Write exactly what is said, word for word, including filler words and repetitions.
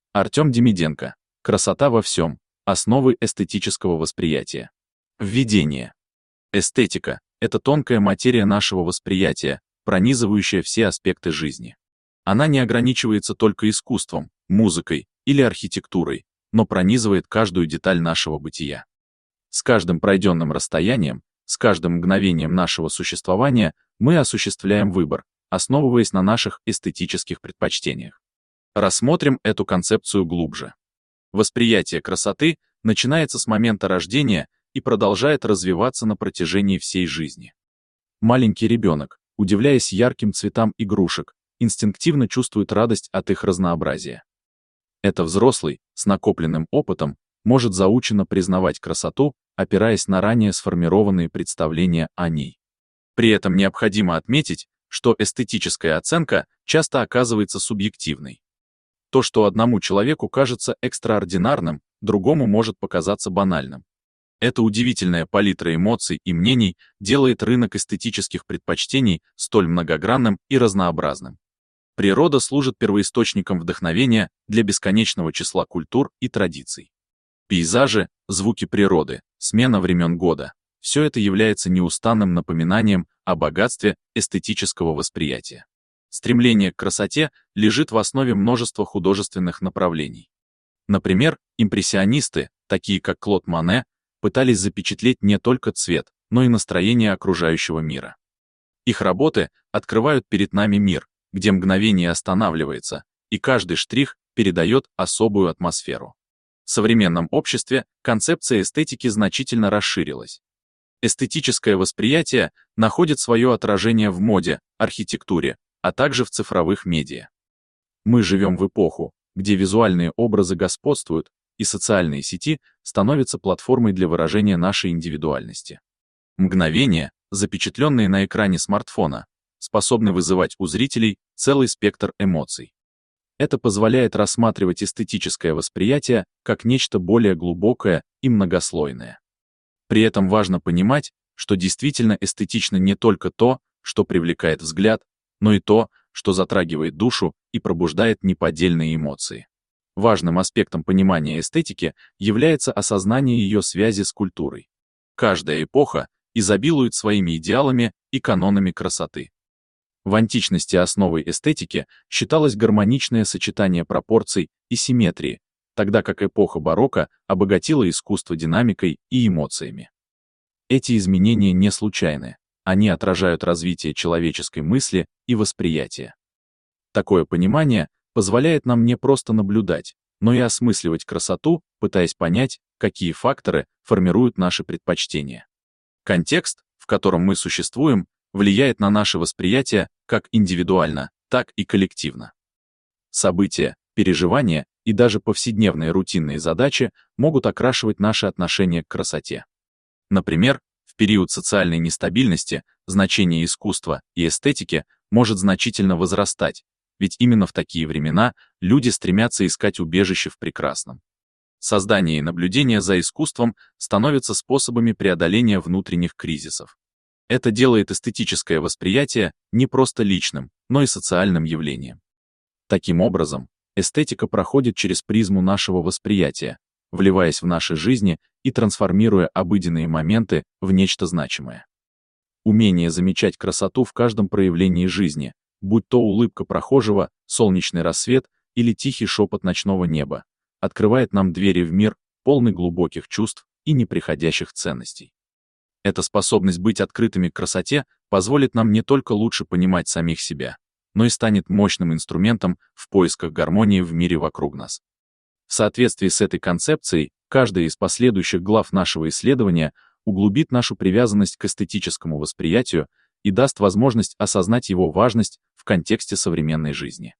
Артем Демиденко. Красота во всем. Основы эстетического восприятия. Введение. Эстетика — это тонкая материя нашего восприятия, пронизывающая все аспекты жизни. Она не ограничивается только искусством, музыкой или архитектурой, но пронизывает каждую деталь нашего бытия. С каждым пройденным расстоянием, с каждым мгновением нашего существования мы осуществляем выбор, основываясь на наших эстетических предпочтениях. Рассмотрим эту концепцию глубже. Восприятие красоты начинается с момента рождения и продолжает развиваться на протяжении всей жизни. Маленький ребенок, удивляясь ярким цветам игрушек, инстинктивно чувствует радость от их разнообразия. Это взрослый, с накопленным опытом, может заученно признавать красоту, опираясь на ранее сформированные представления о ней. При этом необходимо отметить, что эстетическая оценка часто оказывается субъективной. То, что одному человеку кажется экстраординарным, другому может показаться банальным. Эта удивительная палитра эмоций и мнений делает рынок эстетических предпочтений столь многогранным и разнообразным. Природа служит первоисточником вдохновения для бесконечного числа культур и традиций. Пейзажи, звуки природы, смена времен года — все это является неустанным напоминанием о богатстве эстетического восприятия. Стремление к красоте лежит в основе множества художественных направлений. Например, импрессионисты, такие как Клод Моне, пытались запечатлеть не только цвет, но и настроение окружающего мира. Их работы открывают перед нами мир, где мгновение останавливается, и каждый штрих передает особую атмосферу. В современном обществе концепция эстетики значительно расширилась. Эстетическое восприятие находит свое отражение в моде, архитектуре, а также в цифровых медиа. Мы живем в эпоху, где визуальные образы господствуют, и социальные сети становятся платформой для выражения нашей индивидуальности. Мгновения, запечатленные на экране смартфона, способны вызывать у зрителей целый спектр эмоций. Это позволяет рассматривать эстетическое восприятие как нечто более глубокое и многослойное. При этом важно понимать, что действительно эстетично не только то, что привлекает взгляд, но и то, что затрагивает душу и пробуждает неподдельные эмоции. Важным аспектом понимания эстетики является осознание ее связи с культурой. Каждая эпоха изобилует своими идеалами и канонами красоты. В античности основой эстетики считалось гармоничное сочетание пропорций и симметрии, тогда как эпоха барокко обогатила искусство динамикой и эмоциями. Эти изменения не случайны. Они отражают развитие человеческой мысли и восприятия. Такое понимание позволяет нам не просто наблюдать, но и осмысливать красоту, пытаясь понять, какие факторы формируют наши предпочтения. Контекст, в котором мы существуем, влияет на наше восприятие как индивидуально, так и коллективно. События, переживания и даже повседневные рутинные задачи могут окрашивать наши отношения к красоте. Например, в период социальной нестабильности значение искусства и эстетики может значительно возрастать, ведь именно в такие времена люди стремятся искать убежище в прекрасном. Создание и наблюдение за искусством становятся способами преодоления внутренних кризисов. Это делает эстетическое восприятие не просто личным, но и социальным явлением. Таким образом, эстетика проходит через призму нашего восприятия, вливаясь в наши жизни и трансформируя обыденные моменты в нечто значимое. Умение замечать красоту в каждом проявлении жизни, будь то улыбка прохожего, солнечный рассвет или тихий шепот ночного неба, открывает нам двери в мир, полный глубоких чувств и неприходящих ценностей. Эта способность быть открытыми к красоте позволит нам не только лучше понимать самих себя, но и станет мощным инструментом в поисках гармонии в мире вокруг нас. В соответствии с этой концепцией, каждая из последующих глав нашего исследования углубит нашу привязанность к эстетическому восприятию и даст возможность осознать его важность в контексте современной жизни.